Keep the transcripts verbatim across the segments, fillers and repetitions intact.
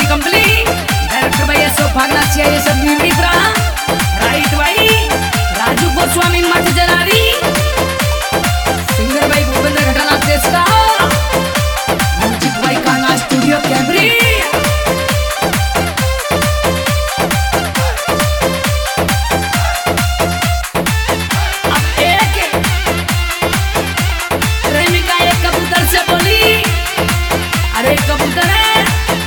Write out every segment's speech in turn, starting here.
company director भाई अशोक भागना चाहिए सब मित्रा राइट भाई राजू गोस्वामी मठ जरारी सिंगर भाई भूपेंद्र घटानाथ देश का म्यूजिक भाई कान्हा स्टूडियो कैमरी कबूतर है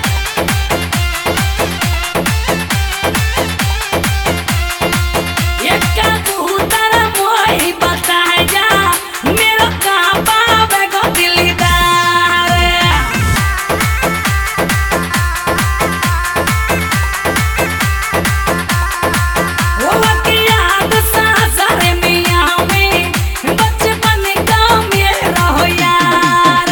ये कबूतर मोही बताए जा मेरा कहाँ पावे गो दिलदार वो याद सासरे मियाँ में बचपन का मेरा हो यार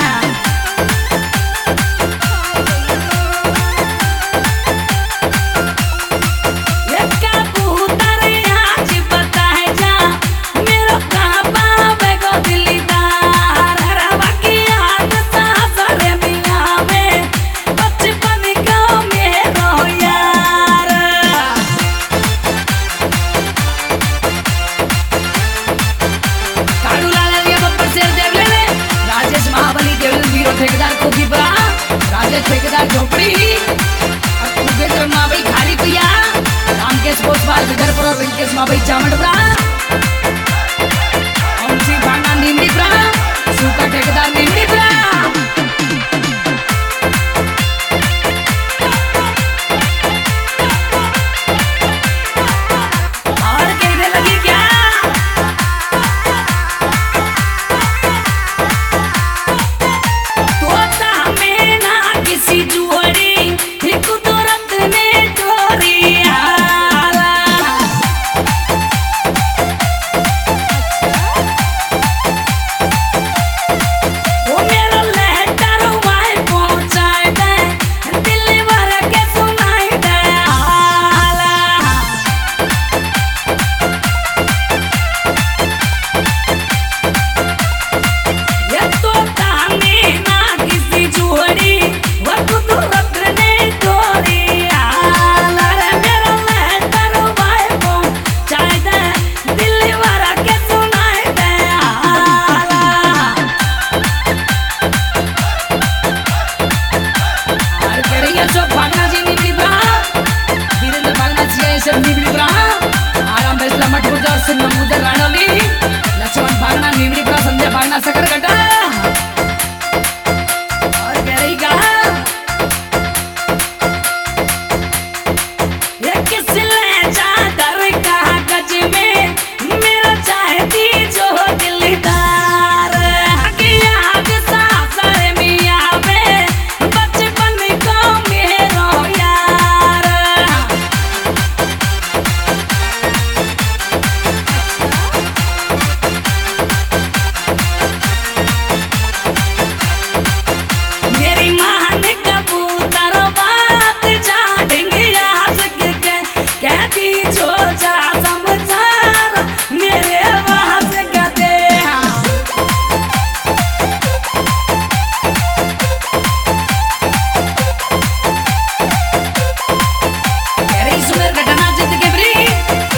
ठेकेदार को भी बड़ा राजेश ठेकेदार झोपड़ी और माबाई खाली पिया रामकेश गोस्वाल विदर्भ और वेंकटेश माबाई चामड़ बड़ा औंसी भांगा नीमड़ी बड़ा सूखा ठेकेदार नीमड़ी बड़ा और कहने लगी क्या आराम बैसला मठ गुर्जर सिंह नमूदर राणोली लक्ष्मण भागना नीमड़ी बड़ा संजय भागना सकरगढ़ और कह रही कहा ये किस ले चादर कहा गज में मेरा चाहती जो दिलदार याद सासरे मियाँ में बचपन को मेरो यार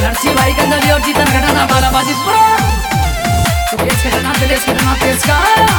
बालाबाजी सुकेश घटानाथ दिनेश घटानाथ देश का